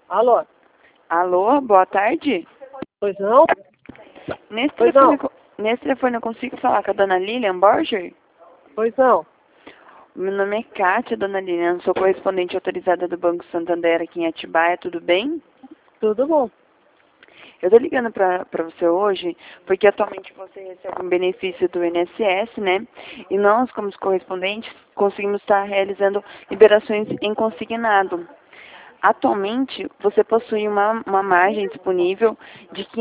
Alô? Alô, boa tarde. Pois não? Nesse Pois telefone, não? nesse telefone eu consigo falar com a dona Lilian Borger? Pois não? Meu nome é Kátia, dona Lilian. Sou correspondente autorizada do Banco Santander aqui em Atibaia, tudo bem? Tudo bom. Eu tô ligando pra você hoje porque atualmente você recebe um benefício do INSS, né? E nós, como os correspondentes, conseguimos estar realizando liberações em consignado. Atualmente, você possui uma margem disponível de R$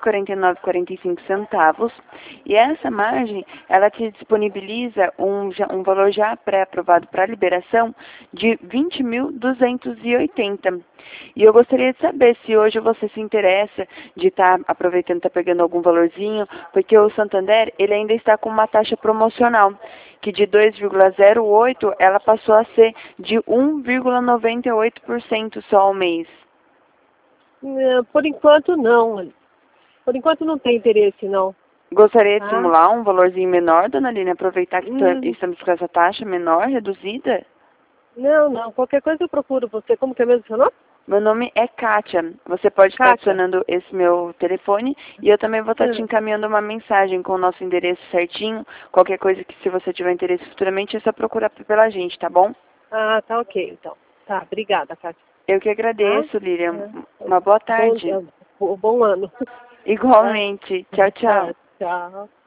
549,45 e essa margem, ela te disponibiliza um valor já pré-aprovado para liberação de 20.280. E eu gostaria de saber se hoje você se interessa de estar aproveitando, estar pegando algum valorzinho, porque o Santander, ele ainda está com uma taxa promocional, que de 2,08 ela passou a ser de 1,98% só ao mês. Por enquanto, não. Por enquanto não tem interesse, não. Gostaria de Tá? simular um valorzinho menor, dona Aline, aproveitar que Hum, estamos com essa taxa menor, reduzida? não. Qualquer coisa eu procuro você. Como que é mesmo seu nome? Meu nome é Kátia. Você pode estar Kátia. adicionando esse meu telefone e eu também vou estar te Hum. encaminhando uma mensagem com o nosso endereço certinho. Qualquer coisa que, se você tiver interesse futuramente, é só procurar pela gente, tá bom? Ah, tá ok, então. Tá, obrigada, Kátia. Eu que Tá? agradeço, Lilian. É. Uma boa Bom, tarde. bom ano. Tá? Igualmente. Tchau, Tá, tchau. tchau.